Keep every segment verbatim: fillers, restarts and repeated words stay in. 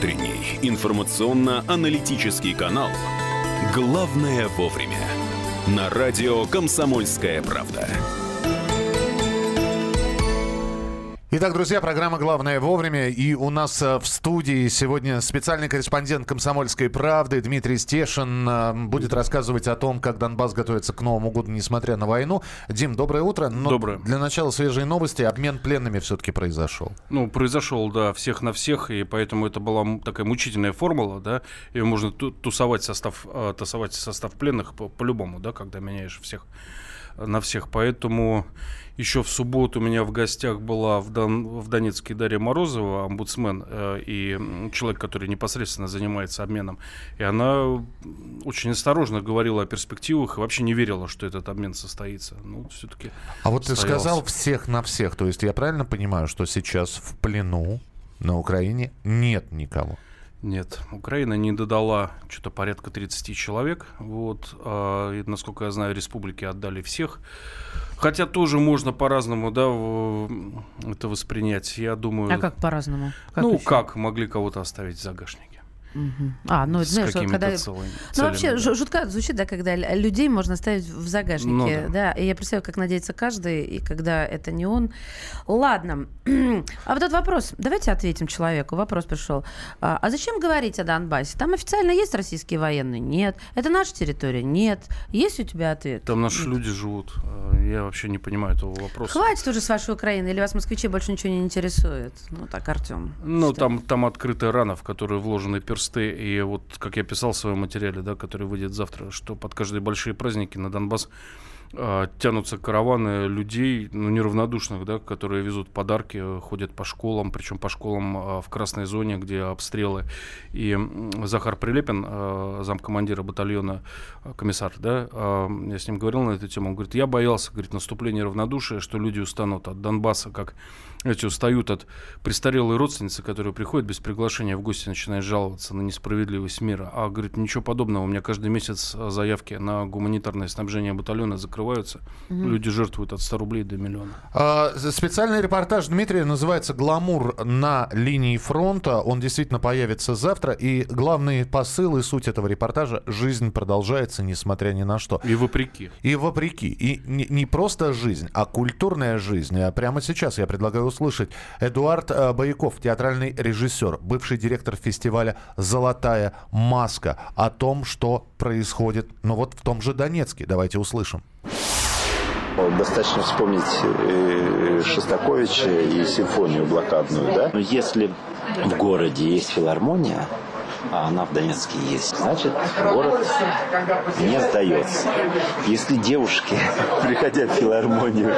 Утренний информационно-аналитический канал «Главное вовремя» на радио «Комсомольская правда». Итак, друзья, программа «Главное вовремя». И у нас в студии сегодня специальный корреспондент «Комсомольской правды» Дмитрий Стешин будет рассказывать о том, как Донбасс готовится к Новому году, несмотря на войну. Дим, доброе утро. Но доброе. Для начала свежие новости. Обмен пленными все-таки произошел. Ну, произошел, да, всех на всех, и поэтому это была такая мучительная формула, да. Ее можно тусовать состав, тусовать состав пленных по- по-любому, да, когда меняешь всех на всех. Поэтому еще в субботу у меня в гостях была в, Дон, в Донецке Дарья Морозова, омбудсмен, э, и человек, который непосредственно занимается обменом. И она очень осторожно говорила о перспективах и вообще не верила, что этот обмен состоится. Ну, все-таки А вот состоялся. Ты сказал всех на всех. То есть я правильно понимаю, что сейчас в плену на Украине нет никого? Нет, Украина не додала что-то порядка тридцать человек. Вот, а, и, насколько я знаю, республики отдали всех. Хотя тоже можно по-разному, да, это воспринять. Я думаю. А как по-разному? Как ну, еще? как могли кого-то оставить в загашнике. Угу. А, ну, С знаешь, вот когда... целыми, Ну, целями, вообще, да. жутко звучит, да, когда людей можно оставить в загашнике, Ну, да. да. И я представляю, как надеется каждый, и когда это не он. Ладно. А вот этот вопрос, давайте ответим человеку. Вопрос пришел. А, а зачем говорить о Донбассе? Там официально есть российские военные? Нет. Это наша территория? Нет. Есть у тебя ответ? Там наши Нет. люди живут. Я вообще не понимаю этого вопроса. Хватит уже с вашей Украины, или вас, москвичей, больше ничего не интересует? Ну, так, Артем. Ну, там, там открытая рана, в которую вложены персты, и вот, как я писал в своем материале, да, который выйдет завтра, что под каждые большие праздники на Донбасс э, тянутся караваны людей, ну, неравнодушных, да, которые везут подарки, ходят по школам, причем по школам э, в красной зоне, где обстрелы. И э, Захар Прилепин, э, замкомандира батальона, э, комиссар, да, э, я с ним говорил на эту тему, он говорит, я боялся, говорит, наступления равнодушия, что люди устанут от Донбасса, как эти устают от престарелой родственницы, которые приходят без приглашения в гости, начинают жаловаться на несправедливость мира. А, говорит, ничего подобного. У меня каждый месяц заявки на гуманитарное снабжение батальона закрываются. Mm-hmm. Люди жертвуют от ста рублей до миллиона. А, специальный репортаж Дмитрия называется «Гламур на линии фронта». Он действительно появится завтра. И главный посыл и суть этого репортажа — жизнь продолжается, несмотря ни на что. И вопреки. И вопреки. И не, не просто жизнь, а культурная жизнь. А прямо сейчас я предлагаю услышать Эдуард э, Бояков, театральный режиссер, бывший директор фестиваля «Золотая маска», о том, что происходит, ну вот в том же Донецке. Давайте услышим. Достаточно вспомнить э, Шостаковича и симфонию блокадную, да? Но если в городе есть филармония, а она в Донецке есть, значит, город не сдается. Если девушки, приходя в филармонию,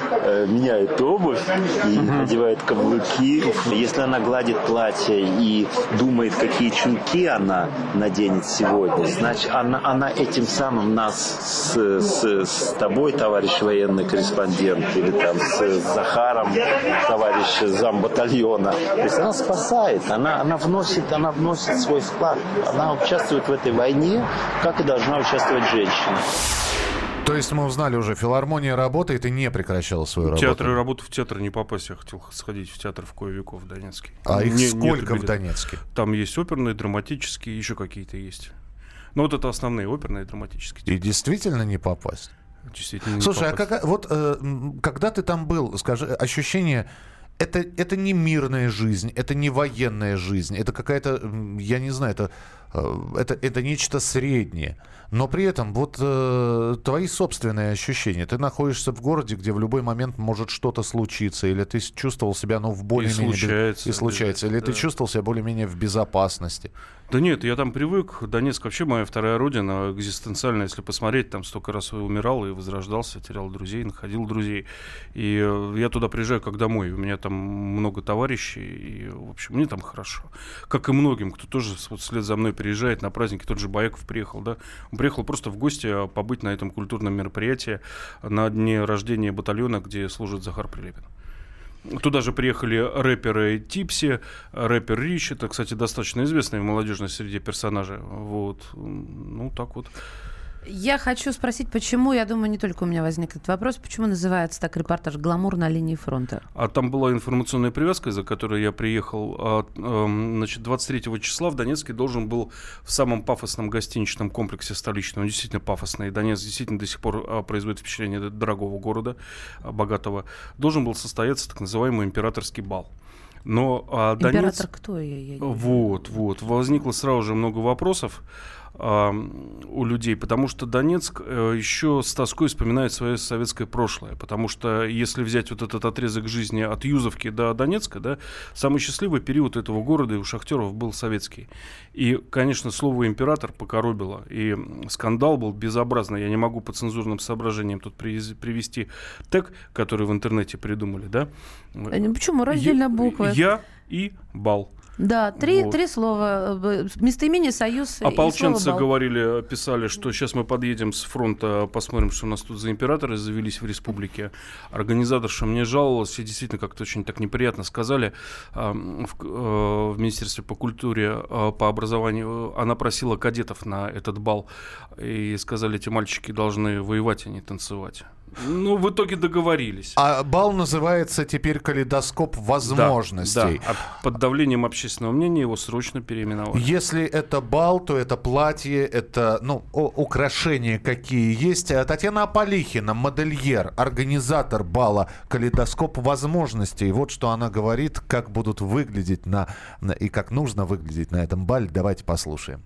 меняют обувь и надевают каблуки, если она гладит платье и думает, какие чулки она наденет сегодня, значит, она, она этим самым нас с, с, с тобой, товарищ военный корреспондент, или там с Захаром, товарищ замбатальона, то есть она спасает, она, она вносит, она вносит свой вклад. Она участвует в этой войне, как и должна участвовать женщина. То есть мы узнали уже, филармония работает и не прекращала свою работу. Театр и работу в театр не попасть. Я хотел сходить в театр в кое веков в Донецке. А их Не, сколько в Донецке? Там есть оперные, драматические, еще какие-то есть. Но вот это основные, оперные и драматические. И действительно не попасть? Действительно не Слушай, попасть. а как, вот э, когда ты там был, скажи, ощущение... Это, это не мирная жизнь, это не военная жизнь, это какая-то, я не знаю, это, это, это нечто среднее. Но при этом вот э, твои собственные ощущения. Ты находишься в городе, где в любой момент может что-то случиться, или ты чувствовал себя, ну, в более-менее... И случается. И случается. Или да. ты чувствовал себя более-менее в безопасности. Да нет, я там привык. Донецк вообще моя вторая родина, экзистенциальная. Если посмотреть, там столько раз умирал и возрождался, терял друзей, находил друзей. И я туда приезжаю как домой. У меня там много товарищей, и, в общем, мне там хорошо. Как и многим, кто тоже вот вслед за мной приезжает на праздники. Тот же Бояков приехал, да. Он приехал просто в гости побыть на этом культурном мероприятии на дне рождения батальона, где служит Захар Прилепин. Туда же приехали рэперы Типси, рэпер Рич. Это, кстати, достаточно известные в молодежной среде персонажи. Вот. Ну, так вот. Я хочу спросить, почему, я думаю, не только у меня возник этот вопрос, почему называется так репортаж «Гламур на линии фронта»? А там была информационная привязка, из-за которой я приехал. А, э, значит, двадцать третьего числа в Донецке должен был в самом пафосном гостиничном комплексе столичном, он действительно пафосный, Донецк действительно до сих пор а, производит впечатление дорогого города, а, богатого, должен был состояться так называемый императорский бал. Но а, Император Донецк... кто? Я, я, я... Вот, вот. Возникло сразу же много вопросов а, у людей, потому что Донецк а, еще с тоской вспоминает свое советское прошлое, потому что если взять вот этот отрезок жизни от Юзовки до Донецка, да, самый счастливый период этого города и у шахтеров был советский. И, конечно, слово «император» покоробило, и скандал был безобразный. Я не могу по цензурным соображениям тут привести тег, который в интернете придумали, да? Почему? Раздельно буквы. Я и бал. Да, три, вот. три слова. Местоимение, союз. Ополченцы говорили, писали, что сейчас мы подъедем с фронта, посмотрим, что у нас тут за императоры завелись в республике. Организаторша мне жаловалась, и действительно как-то очень так неприятно сказали э, в, э, в Министерстве по культуре, э, по образованию. Она просила кадетов на этот бал, и сказали, эти мальчики должны воевать, а не танцевать. Ну, в итоге договорились. А бал называется теперь «Калейдоскоп возможностей». Да, да. А под давлением общественного мнения его срочно переименовали. Если это бал, то это платье, это, ну, украшения какие есть. Татьяна Аполихина, модельер, организатор бала «Калейдоскоп возможностей». Вот что она говорит, как будут выглядеть на, на, и как нужно выглядеть на этом бале. Давайте послушаем.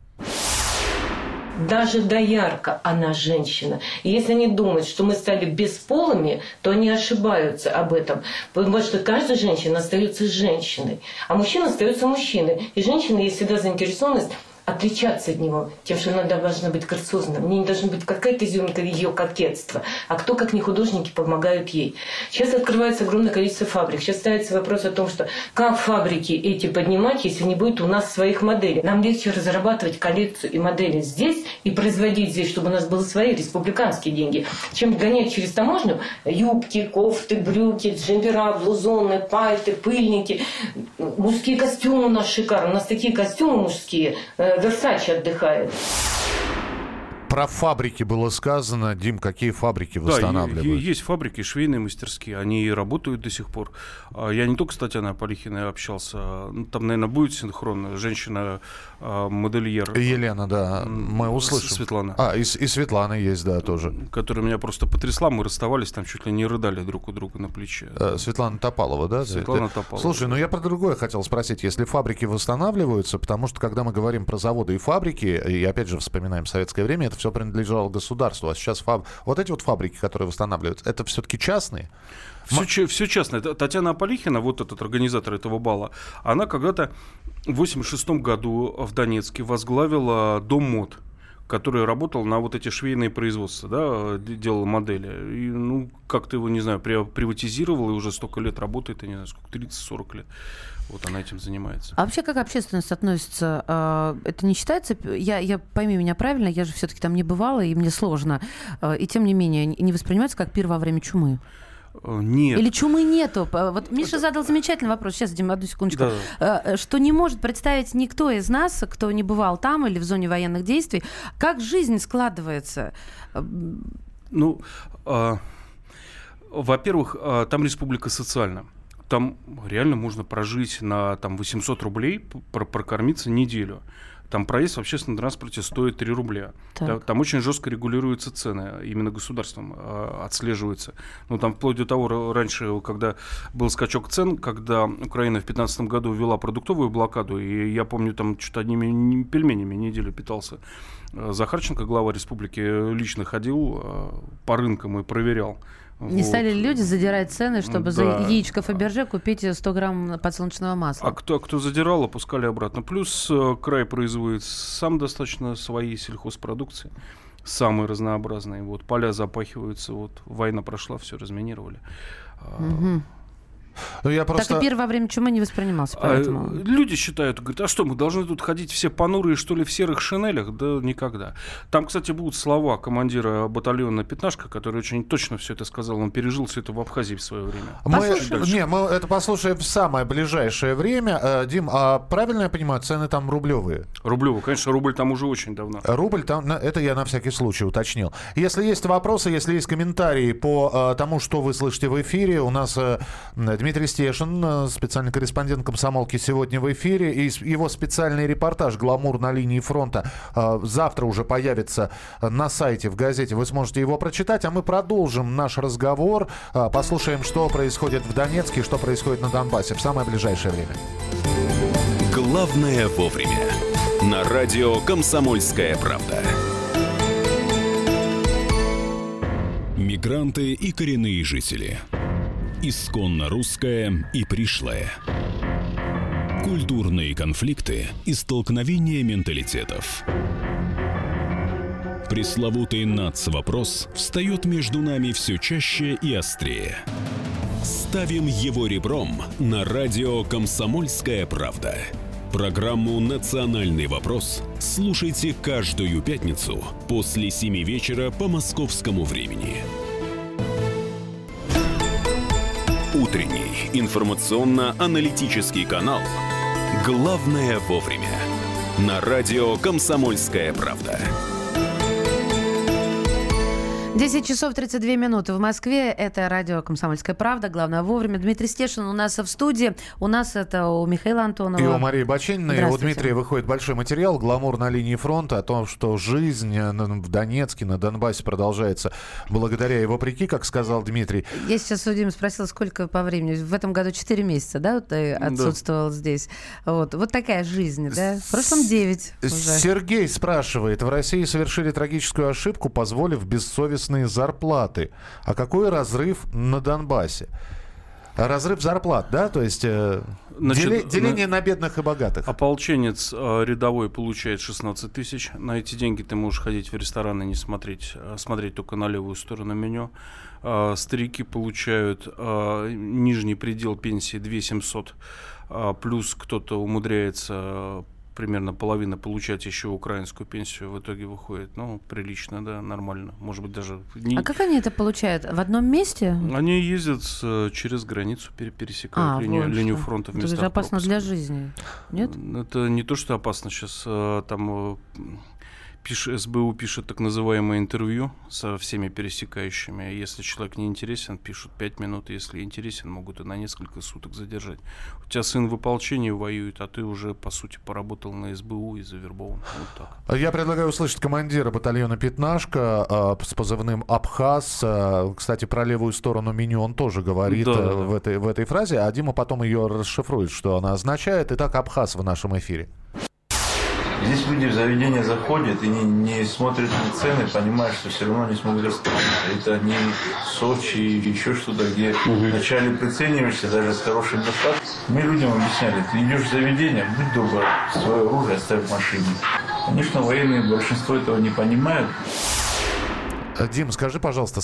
Даже доярка, она женщина. И если они думают, что мы стали бесполыми, то они ошибаются об этом. Потому что каждая женщина остается женщиной, а мужчина остается мужчиной. И женщина есть всегда заинтересованность отличаться от него тем, что она должна быть грациозна. Мне не должна быть какая-то изюминка ее кокетства. А кто, как не художники, помогают ей. Сейчас открывается огромное количество фабрик. Сейчас ставится вопрос о том, что как фабрики эти поднимать, если не будет у нас своих моделей. Нам легче разрабатывать коллекцию и модели здесь и производить здесь, чтобы у нас были свои республиканские деньги, чем гонять через таможню юбки, кофты, брюки, джемпера, блузоны, пальты, пыльники. Мужские костюмы у нас шикарные. У нас такие костюмы мужские. Версаче отдыхает. Про фабрики было сказано. Дим, какие фабрики восстанавливают? Да, есть фабрики, швейные мастерские, они работают до сих пор. Я не только с Татьяной Аполихиной общался, там, наверное, будет синхронно, женщина-модельер. Елена, да, мы услышим. Светлана. А, и, и Светлана есть, да, тоже. Которая меня просто потрясла, мы расставались, там чуть ли не рыдали друг у друга на плече. Светлана Топалова, да? Светлана Ты... Топалова. Слушай, ну я про другое хотел спросить. Если фабрики восстанавливаются, потому что когда мы говорим про заводы и фабрики, и опять же вспоминаем советское время, это все принадлежало государству. А сейчас фаб... вот эти вот фабрики, которые восстанавливаются, это все-таки частные? Все, все частное. Татьяна Аполихина, вот этот организатор этого бала, она когда-то в восемьдесят шестом году в Донецке возглавила Дом мод, который работал на вот эти швейные производства, да, делал модели. И, ну, как-то его, не знаю, приватизировал, и уже столько лет работает, я не знаю, сколько, тридцать-сорок лет. Вот она этим занимается. А вообще, как общественность относится? Это не считается... Я, я, пойми меня правильно, я же все-таки там не бывала, и мне сложно. И тем не менее, не воспринимается как пир во время чумы? Нет. Или чумы нету? Вот Миша задал замечательный вопрос. Сейчас, Дима, одну секундочку. Да. Что не может представить никто из нас, кто не бывал там или в зоне военных действий, как жизнь складывается? Ну, а, во-первых, а, там республика социальная. Там реально можно прожить на там, восемьсот рублей, пр- прокормиться неделю. Там проезд в общественном транспорте стоит три рубля. Да, там очень жестко регулируются цены, именно государством э, отслеживаются. Ну, там вплоть до того, раньше, когда был скачок цен, когда Украина в две тысячи пятнадцатом году ввела продуктовую блокаду, и я помню, там что-то одними пельменями неделю питался. Захарченко, глава республики, лично ходил э, по рынкам и проверял. Не вот. стали люди задирать цены, чтобы да. за яичко Фаберже купить сто грамм подсолнечного масла. А кто, кто задирал, опускали обратно. Плюс край производит сам достаточно свои сельхозпродукции, самые разнообразные. Вот, поля запахиваются, вот, война прошла, все разминировали. Угу. Ну, я просто... Так и пир во время чумы не воспринимался, поэтому... А, люди считают, говорят, а что, мы должны тут ходить все понурые, что ли, в серых шинелях? Да никогда. Там, кстати, будут слова командира батальона «Пятнашка», который очень точно все это сказал. Он пережил все это в Абхазии в свое время. Мы, не, мы это послушаем в самое ближайшее время. Дим, а правильно я понимаю, цены там рублевые? Рублевые, конечно, рубль там уже очень давно. Рубль там, это я на всякий случай уточнил. Если есть вопросы, если есть комментарии по тому, что вы слышите в эфире, у нас Дмитрий Стешин, специальный корреспондент «Комсомолки», сегодня в эфире. И его специальный репортаж «Гламур на линии фронта» завтра уже появится на сайте, в газете. Вы сможете его прочитать. А мы продолжим наш разговор. Послушаем, что происходит в Донецке, что происходит на Донбассе в самое ближайшее время. Главное вовремя. На радио «Комсомольская правда». Мигранты и коренные жители. Исконно русское и пришлое. Культурные конфликты и столкновения менталитетов. Пресловутый нацвопрос встает между нами все чаще и острее. Ставим его ребром на радио «Комсомольская правда». Программу «Национальный вопрос» слушайте каждую пятницу после семи вечера по московскому времени. Утренний информационно-аналитический канал «Главное вовремя» на радио «Комсомольская правда». десять часов тридцать две минуты в Москве. Это радио «Комсомольская правда». Главное вовремя. Дмитрий Стешин у нас в студии. У нас это у Михаила Антонова. И у Марии Бачениной. И у Дмитрия выходит большой материал «Гламур на линии фронта» о том, что жизнь в Донецке, на Донбассе продолжается благодаря и вопреки, как сказал Дмитрий. Я сейчас у Димы спросила, сколько по времени. В этом году четыре месяца, да, вот ты отсутствовал да. здесь. Вот. вот такая жизнь, да? В прошлом девять уже. Сергей спрашивает. В России совершили трагическую ошибку, позволив бессовестно зарплаты. А какой разрыв на Донбассе? Разрыв зарплат, да? То есть э, Значит, дели, деление на... на бедных и богатых. Ополченец э, рядовой получает шестнадцать тысяч. На эти деньги ты можешь ходить в рестораны, не смотреть, а смотреть только на левую сторону меню. Э, старики получают э, нижний предел пенсии две тысячи семьсот. Э, плюс кто-то умудряется примерно половина получать еще украинскую пенсию, в итоге выходит, ну, прилично, да, нормально, может быть, даже... Не... А как они это получают? В одном месте? Они ездят через границу, пересекают а, линию, вот линию фронта в местах пропуска. Это опасно пропуска. Для жизни, нет? Это не то, что опасно, сейчас там... Пиш, СБУ пишет так называемое интервью со всеми пересекающими. Если человек не интересен, пишут пять минут. Если интересен, могут и на несколько суток задержать. У тебя сын в ополчении воюет, а ты уже, по сути, поработал на СБУ и завербован. Вот так. Я предлагаю услышать командира батальона «Пятнашка» э, с позывным «Абхаз». Э, кстати, про левую сторону меню он тоже говорит да, э, да, в, этой, в этой фразе, а Дима потом ее расшифрует, что она означает. Итак, «Абхаз» в нашем эфире. Здесь люди в заведение заходят и не, не смотрят на цены, понимают, что все равно не смогут расплатиться. Это не Сочи или еще что-то, где угу. вначале прицениваешься даже с хорошим достатком. Мы людям объясняли, ты идешь в заведение, будь добр, свое оружие оставь в машине. Конечно, военные большинство этого не понимают. Дим, скажи, пожалуйста,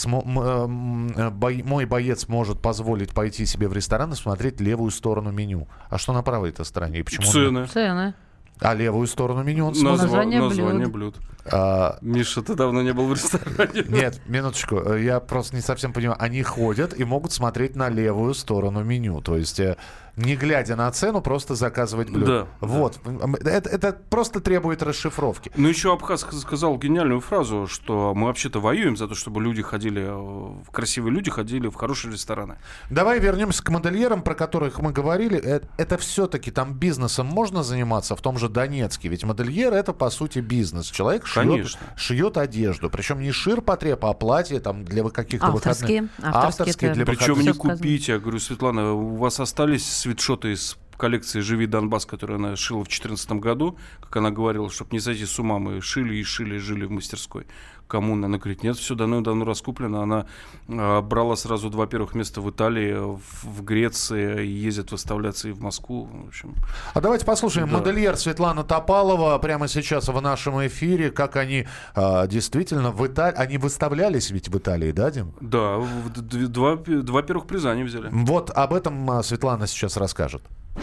мой боец может позволить пойти себе в ресторан и смотреть левую сторону меню. А что на правой-то стороне? И почему Цены. Он... Цены. А левую сторону меню он смотрит? Название, Название блюд. блюд. А... Миша, ты давно не был в ресторане. Нет, минуточку. Я просто не совсем понимаю. Они ходят и могут смотреть на левую сторону меню. То есть, не глядя на цену, просто заказывать блюдо. Да. Вот. Да. Это, это просто требует расшифровки. Ну, еще Абхаз сказал гениальную фразу, что мы вообще-то воюем за то, чтобы люди ходили, красивые люди ходили в хорошие рестораны. Давай вернемся к модельерам, про которых мы говорили. Это, это все-таки там бизнесом можно заниматься в том же Донецке? Ведь модельер — это, по сути, бизнес. Человек шьет, шьет одежду. Причем не ширпотреб, а платье там, для каких-то авторские, выходных. Авторские. Авторские для Причем не купить. Я говорю, Светлана, у вас остались свитшоты из в коллекции «Живи, Донбасс», которую она шила в две тысячи четырнадцатом году, как она говорила, чтобы не сойти с ума, мы шили и шили, жили в мастерской коммуны. Она говорит, нет, все давно-давно раскуплено. Она э, брала сразу два первых места в Италии, в, в Греции, ездит выставляться и в Москву. В общем. А давайте послушаем Да. модельер Светлана Топалова прямо сейчас в нашем эфире, как они э, действительно в Италии, они выставлялись ведь в Италии, да, Дим? Да, в- д- два, два первых приза они взяли. Вот об этом э, Светлана сейчас расскажет.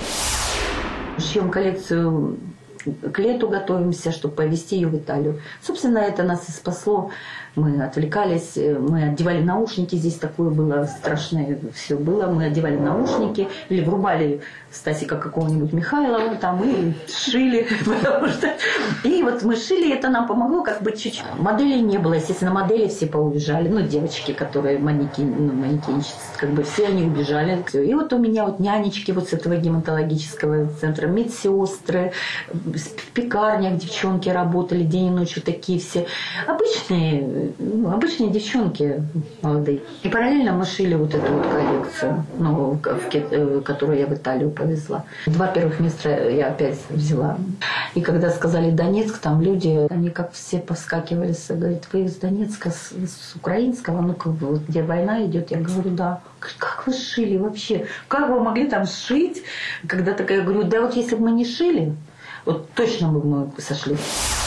Шьем коллекцию, к лету готовимся, чтобы повезти ее в Италию. Собственно, это нас и спасло. Мы отвлекались, мы одевали наушники, здесь такое было страшное, все было. Мы одевали наушники или врубали Стасика какого-нибудь Михайлова там и шили. Потому что... И вот мы шили, это нам помогло как бы чуть-чуть. Моделей не было, естественно, модели все поубежали. Ну, девочки, которые манекен, ну, манекенщицы, как бы все они убежали. Всё. И вот у меня вот нянечки вот с этого гематологического центра, медсестры, в пекарнях девчонки работали день и ночь, вот такие все обычные, ну, обычные девчонки молодые. И параллельно мы шили вот эту вот коллекцию, ну, в Ки- которую я в Италию повезла. Два первых места я опять взяла. И когда сказали Донецк, там люди, они как все повскакивали, говорят, вы из Донецка, с, с украинского, ну-ка, вот, где война идет, я говорю, да. Говорит, как вы шили вообще? Как вы могли там шить? Когда такая, я говорю, да вот если бы мы не шили, вот точно бы мы сошли.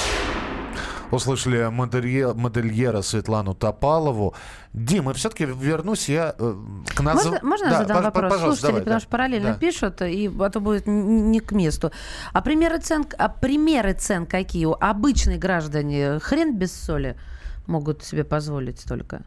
Услышали моделье- модельера Светлану Топалову. Дима, все-таки вернусь я э, к нас. Можно, можно я Да, задам пож- вопрос? пожалуйста, Слушатели, давай, потому да. что параллельно Да. пишут, и, а то будет н- не к месту. А примеры цен, а примеры цен какие? Обычные граждане хрен без соли могут себе позволить только.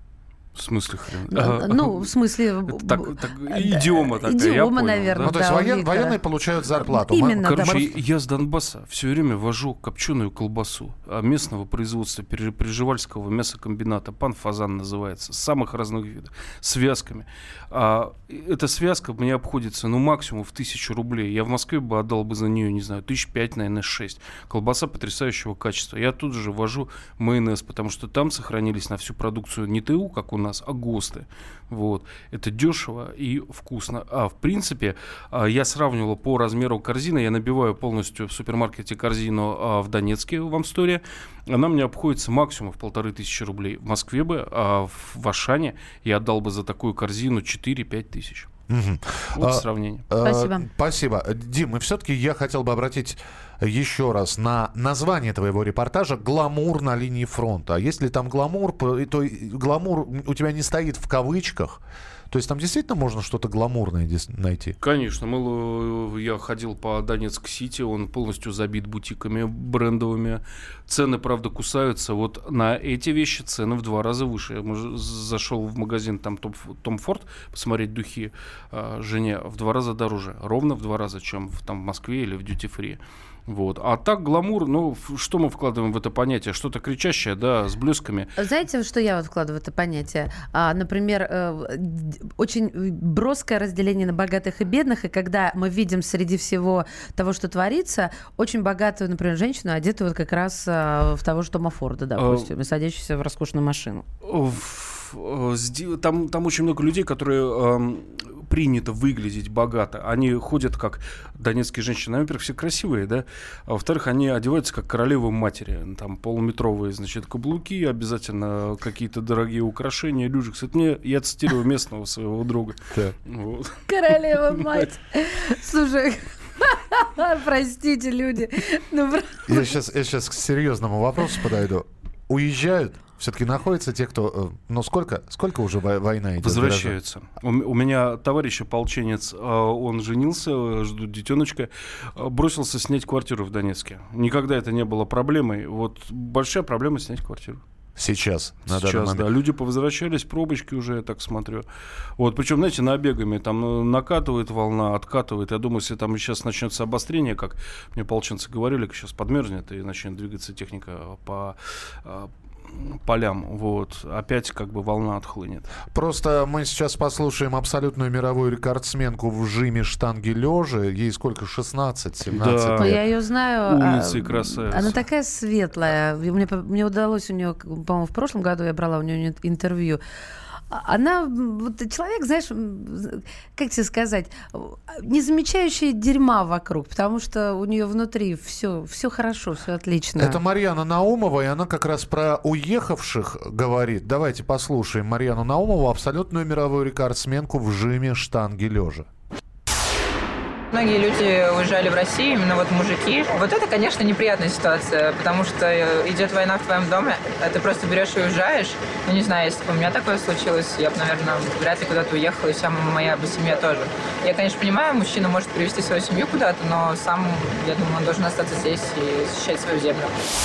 В смысле хрен? А, ну, в смысле... Это так, так, идиома такая, я Идиома, понял, наверное, Ну, то есть да, у воен- Виктора. военные получают зарплату. Именно, Мы- да. Короче, я с Донбасса все время вожу копченую колбасу а местного производства Пере- Прижевальского мясокомбината. Пан Фазан называется. Самых разных видов. Связками. А, эта связка мне обходится, ну, максимум в тысячу рублей. Я в Москве бы отдал бы за нее, не знаю, тысяч пять, наверное, шесть. Колбаса потрясающего качества. Я тут же вожу майонез, потому что там сохранились на всю продукцию не ТУ, как у нас, а ГОСТы. Вот. Это дешево и вкусно. А в принципе, а, я сравнивал по размеру корзины. Я набиваю полностью в супермаркете корзину а, в Донецке, в Амсторе. Она мне обходится максимум в полторы тысячи рублей. В Москве бы, а в Ашане я отдал бы за такую корзину четыре-пять тысяч. Мгм. Вот А, сравнение. э, Спасибо. Спасибо. Дим, и все-таки я хотел бы обратить еще раз на название твоего репортажа «Гламур на линии фронта». А если там гламур, п- то и гламур у тебя не стоит в кавычках. То есть там действительно можно что-то гламурное здесь найти? Конечно, мы, я ходил по Донецк-Сити, он полностью забит бутиками брендовыми. Цены, правда, кусаются. Вот на эти вещи цены в два раза выше. Я муж- зашел в магазин там Том, Том Форд посмотреть духи а, жене, в два раза дороже. Ровно в два раза, чем в, там, в Москве или в дьюти-фри. Вот. А так гламур, ну, ф- что мы вкладываем в это понятие? Что-то кричащее, да, с блесками. Знаете, что я вот вкладываю в это понятие? А, например, э, д- очень броское разделение на богатых и бедных, и когда мы видим среди всего того, что творится, очень богатую, например, женщину, одетую вот как раз а, в того же Тома Форда, допустим, и садящуюся в роскошную машину. В- э, сди- Там, там очень много людей, которые эм, принято выглядеть богато. Они ходят как донецкие женщины. Во-первых, все красивые, да? А во-вторых, они одеваются как королевы матери. Там полуметровые, значит, каблуки, обязательно какие-то дорогие украшения, люжикс. Это мне, я цитирую местного своего друга. Вот. Королева мать. Слушай, простите, люди. Ну, про- Я сейчас, я сейчас к серьезному вопросу подойду. Уезжают? Все-таки находятся те, кто... э, Ну, сколько, сколько уже вой- война идет? Возвращаются. У, м- у меня товарищ ополченец, а, он женился, э, ждут детеночка, а, бросился снять квартиру в Донецке. Никогда это не было проблемой. Вот большая проблема снять квартиру. Сейчас, на данный Сейчас, момент. да. Люди повозвращались, пробочки уже, я так смотрю. Вот, причем, знаете, набегами там э, накатывает волна, откатывает. Я думаю, если там сейчас начнется обострение, как мне ополченцы говорили, сейчас подмерзнет и начнет двигаться техника по э, полям, вот, опять как бы волна отхлынет. Просто мы сейчас послушаем абсолютную мировую рекордсменку в жиме штанги лежа. Ей сколько? шестнадцать семнадцать Да. Ну, лет. я ее знаю. Умница а, и красавица. Она такая светлая. И Мне, по- мне удалось у нее, по-моему, в прошлом году я брала у нее интервью. она, вот человек, знаешь, как тебе сказать, не замечающий дерьма вокруг, потому что у нее внутри все, все хорошо, все отлично. Это Марьяна Наумова, и она как раз про уехавших говорит. Давайте послушаем Марьяну Наумову, абсолютную мировую рекордсменку в жиме штанги лежа. Многие люди уезжали в Россию, именно вот мужики. Вот это, конечно, неприятная ситуация, потому что идет война в твоем доме, а ты просто берешь и уезжаешь. Ну, не знаю, если бы у меня такое случилось, я бы, наверное, вряд ли куда-то уехала, и вся моя бы семья тоже. Я, конечно, понимаю, мужчина может привезти свою семью куда-то, но сам, я думаю, он должен остаться здесь и защищать свою землю.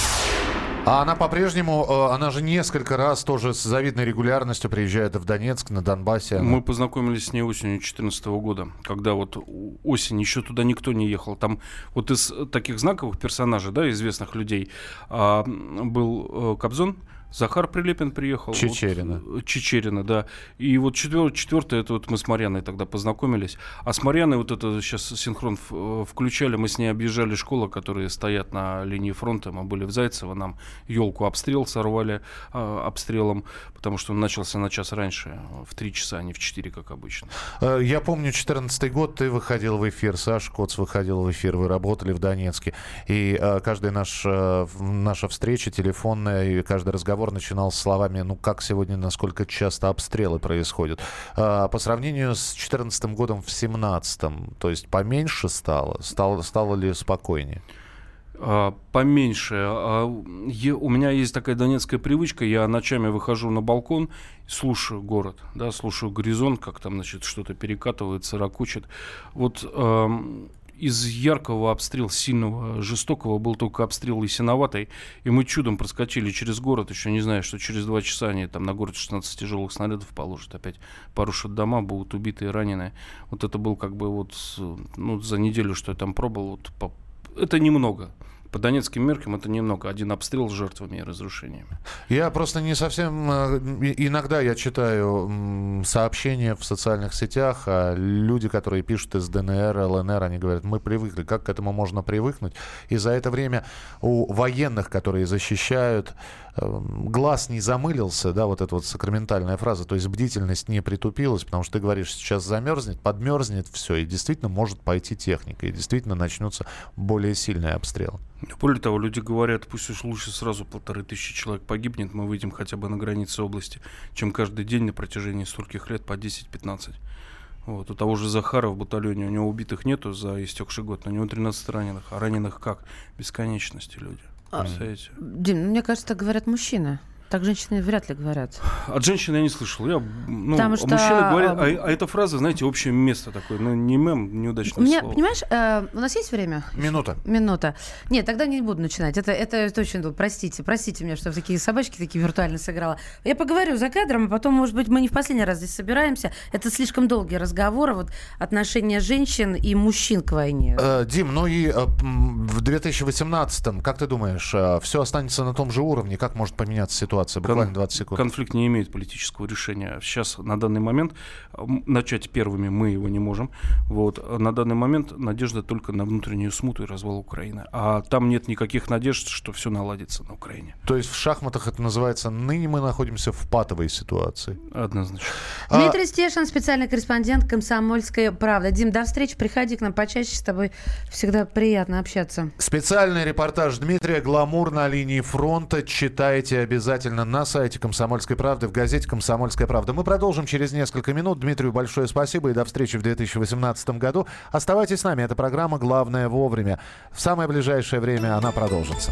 А она по-прежнему, она же несколько раз тоже с завидной регулярностью приезжает в Донецк, на Донбассе. Она... Мы познакомились с ней осенью две тысячи четырнадцатого года, когда вот осень, еще туда никто не ехал. Там вот из таких знаковых персонажей, да, известных людей, был Кобзон, Захар Прилепин приехал. Чечерина. Вот, Чечерина, да. И вот четвер, четвертое, это вот мы с Марьяной тогда познакомились. А с Марьяной вот это сейчас синхрон включали, мы с ней объезжали школы, которые стоят на линии фронта. Мы были в Зайцево, нам елку обстрел сорвали э, обстрелом, потому что он начался на час раньше, в три часа, а не в четыре, как обычно. Я помню, четырнадцатый год, ты выходил в эфир, Саша Коц выходил в эфир, вы работали в Донецке. И э, каждая наш, э, наша встреча телефонная, и каждый разговор начинал с словами, ну как сегодня, насколько часто обстрелы происходят. А, по сравнению с четырнадцатым годом в семнадцатом, то есть поменьше стало? Стало, стало ли спокойнее? А, поменьше. А, я, у меня есть такая донецкая привычка, я ночами выхожу на балкон, слушаю город, да, слушаю горизонт, как там, значит, что-то перекатывается, ракочет. Вот... А, из яркого обстрела, сильного, жестокого, был только обстрел Ясиноватой, и мы чудом проскочили через город, еще не зная, что через два часа они там на город шестнадцать тяжелых снарядов положат, опять порушат дома, будут убиты и ранены. Вот это был как бы вот, ну, за неделю, что я там пробовал, вот, по... это немного. По донецким меркам это немного. Один обстрел с жертвами и разрушениями. Я просто не совсем... Иногда я читаю сообщения в социальных сетях, а люди, которые пишут из ДНР, ЛНР, они говорят, мы привыкли. Как к этому можно привыкнуть? И за это время у военных, которые защищают, глаз не замылился, да, вот эта вот сакраментальная фраза, то есть бдительность не притупилась, потому что ты говоришь, сейчас замерзнет, подмерзнет все, и действительно может пойти техника, и действительно начнутся более сильные обстрелы. Более того, люди говорят, пусть уж лучше сразу полторы тысячи человек погибнет, мы выйдем хотя бы на границе области, чем каждый день на протяжении стольких лет по десять-пятнадцать. Вот. У того же Захара в батальоне, у него убитых нету за истекший год, но у него тринадцать раненых, а раненых как? Бесконечности люди. Представляете? Дим, мне кажется, так говорят мужчины. Так женщины вряд ли говорят. От женщин я не слышал. Я, ну, Потому что... Мужчины говорят, а, а эта фраза, знаете, общее место такое. Ну, не мем, неудачное Мне, слово. Понимаешь, э, у нас есть время? Минута. Минута. Нет, тогда не буду начинать. Это, это точно, простите, простите меня, что в такие собачки такие виртуально сыграла. Я поговорю за кадром, а потом, может быть, мы не в последний раз здесь собираемся. Это слишком долгие разговоры, вот, отношения женщин и мужчин к войне. Э, Дим, ну и э, в две тысячи восемнадцатом, как ты думаешь, э, все останется на том же уровне? Как может поменяться ситуация? Буквально двадцать секунд. Конфликт не имеет политического решения. Сейчас, на данный момент, начать первыми мы его не можем. Вот. На данный момент надежда только на внутреннюю смуту и развал Украины. А там нет никаких надежд, что все наладится на Украине. То есть в шахматах это называется «ныне мы находимся в патовой ситуации». Однозначно. Дмитрий а... Стешин, специальный корреспондент «Комсомольская правда». Дим, до встречи. Приходи к нам почаще. С тобой всегда приятно общаться. Специальный репортаж Дмитрия «Гламур на линии фронта». Читайте обязательно на сайте «Комсомольской правды», в газете «Комсомольская правда». Мы продолжим через несколько минут. Дмитрию большое спасибо и до встречи в две тысячи восемнадцатом году. Оставайтесь с нами. Это программа «Главное вовремя». В самое ближайшее время она продолжится.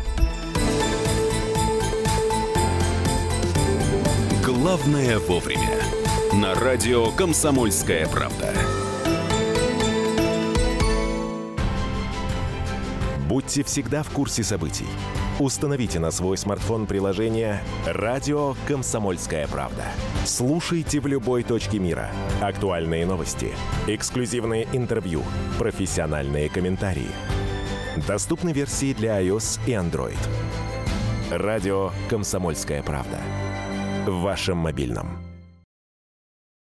«Главное вовремя». На радио «Комсомольская правда». Будьте всегда в курсе событий. Установите на свой смартфон приложение «Радио Комсомольская правда». Слушайте в любой точке мира. Актуальные новости, эксклюзивные интервью, профессиональные комментарии. Доступны версии для iOS и Android. «Радио Комсомольская правда». В вашем мобильном.